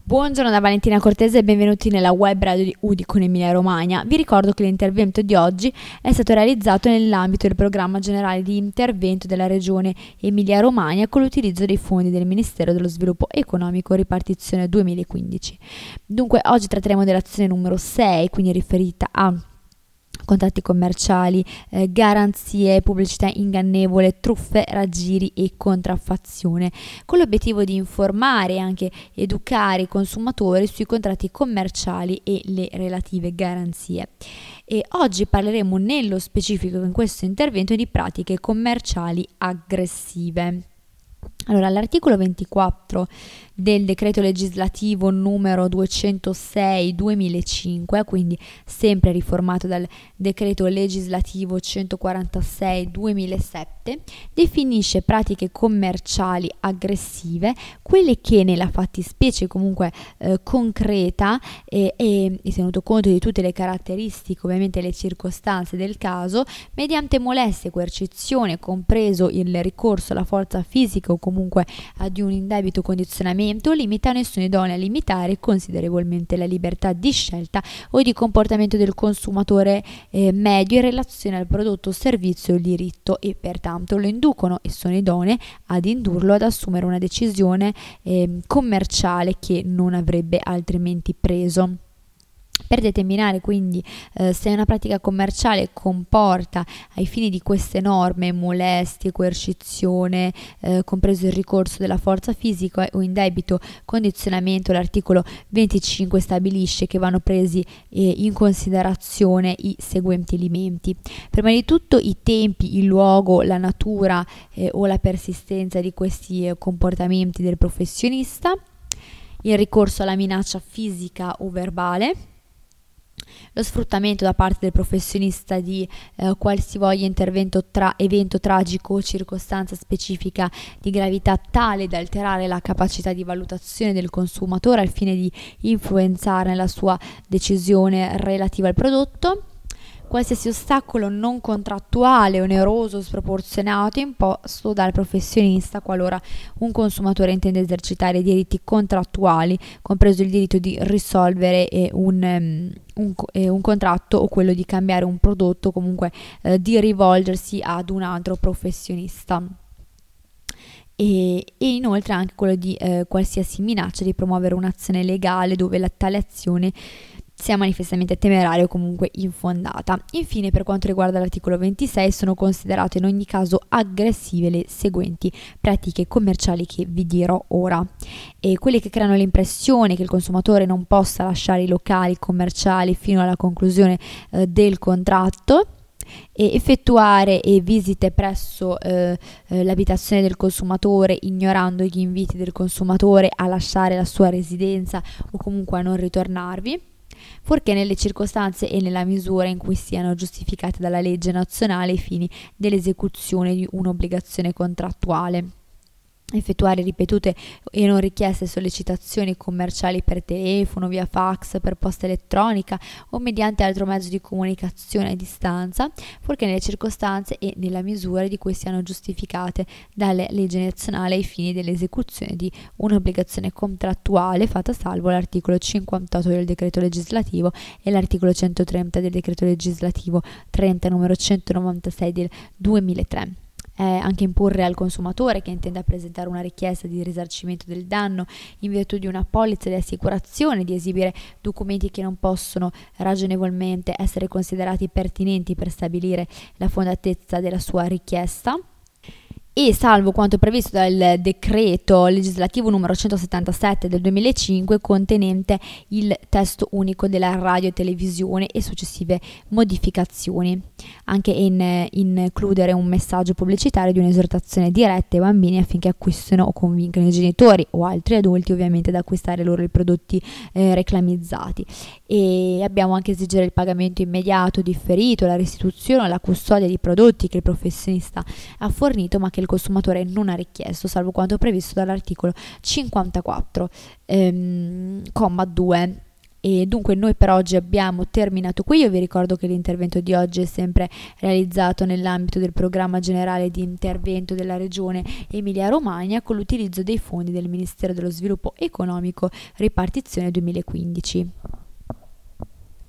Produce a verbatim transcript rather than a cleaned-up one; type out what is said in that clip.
Buongiorno da Valentina Cortese e benvenuti nella web radio di Udicon Emilia Romagna. Vi ricordo che l'intervento di oggi è stato realizzato nell'ambito del programma generale di intervento della Regione Emilia Romagna con l'utilizzo dei fondi del Ministero dello Sviluppo Economico ripartizione duemilaquindici. Dunque oggi tratteremo dell'azione numero sei, quindi riferita a contratti commerciali, eh, garanzie, pubblicità ingannevole, truffe, raggiri e contraffazione, con l'obiettivo di informare e anche educare i consumatori sui contratti commerciali e le relative garanzie. E oggi parleremo nello specifico in questo intervento di pratiche commerciali aggressive. Allora, l'articolo ventiquattro del decreto legislativo numero duecentosei duemilacinque, quindi sempre riformato dal decreto legislativo centoquarantasei duemilasette, definisce pratiche commerciali aggressive, quelle che nella fattispecie comunque eh, concreta e, e, e tenuto conto di tutte le caratteristiche, ovviamente le circostanze del caso, mediante molestie, coercizione, compreso il ricorso alla forza fisica o comunque ad un indebito condizionamento, limitano e sono idonee a limitare considerevolmente la libertà di scelta o di comportamento del consumatore eh, medio in relazione al prodotto o servizio o diritto e pertanto lo inducono e sono idonee ad indurlo ad assumere una decisione eh, commerciale che non avrebbe altrimenti preso. Per determinare quindi eh, se una pratica commerciale comporta ai fini di queste norme molestie, coercizione, eh, compreso il ricorso della forza fisica o indebito condizionamento, l'articolo venticinque stabilisce che vanno presi eh, in considerazione i seguenti elementi. Prima di tutto i tempi, il luogo, la natura eh, o la persistenza di questi eh, comportamenti del professionista, il ricorso alla minaccia fisica o verbale, lo sfruttamento da parte del professionista di eh, qualsivoglia intervento tra evento tragico o circostanza specifica di gravità tale da alterare la capacità di valutazione del consumatore al fine di influenzare la sua decisione relativa al prodotto, qualsiasi ostacolo non contrattuale, oneroso, sproporzionato imposto dal professionista qualora un consumatore intende esercitare i diritti contrattuali, compreso il diritto di risolvere eh, un, um, un, eh, un contratto o quello di cambiare un prodotto, comunque eh, di rivolgersi ad un altro professionista. E, e inoltre anche quello di eh, qualsiasi minaccia di promuovere un'azione legale dove la tale azione sia manifestamente temeraria o comunque infondata. Infine, per quanto riguarda l'articolo ventisei, sono considerate in ogni caso aggressive le seguenti pratiche commerciali che vi dirò ora. E quelle che creano l'impressione che il consumatore non possa lasciare i locali commerciali fino alla conclusione eh, del contratto, e effettuare e visite presso eh, eh, l'abitazione del consumatore ignorando gli inviti del consumatore a lasciare la sua residenza o comunque a non ritornarvi, fuorché nelle circostanze e nella misura in cui siano giustificate dalla legge nazionale ai fini dell'esecuzione di un'obbligazione contrattuale. Effettuare ripetute e non richieste sollecitazioni commerciali per telefono, via fax, per posta elettronica o mediante altro mezzo di comunicazione a distanza, fuorché nelle circostanze e nella misura di cui siano giustificate dalla legge nazionale ai fini dell'esecuzione di un'obbligazione contrattuale, fatta salvo l'articolo cinquantotto del decreto legislativo e l'articolo centotrenta del decreto legislativo trenta numero centonovantasei del duemilatré. Eh, anche imporre al consumatore che intenda presentare una richiesta di risarcimento del danno in virtù di una polizza di assicurazione di esibire documenti che non possono ragionevolmente essere considerati pertinenti per stabilire la fondatezza della sua richiesta. E salvo quanto previsto dal decreto legislativo numero centosettantasette del duemilacinque contenente il testo unico della radio e televisione e successive modificazioni, anche in, in includere un messaggio pubblicitario di un'esortazione diretta ai bambini affinché acquistino o convincano i genitori o altri adulti ovviamente ad acquistare loro i prodotti eh, reclamizzati. E abbiamo anche esigere il pagamento immediato, differito, la restituzione o la custodia di prodotti che il professionista ha fornito ma che il consumatore non ha richiesto, salvo quanto previsto dall'articolo cinquantaquattro, ehm, comma due E dunque noi per oggi abbiamo terminato qui. Io vi ricordo che l'intervento di oggi è sempre realizzato nell'ambito del programma generale di intervento della Regione Emilia-Romagna con l'utilizzo dei fondi del Ministero dello Sviluppo Economico Ripartizione duemilaquindici.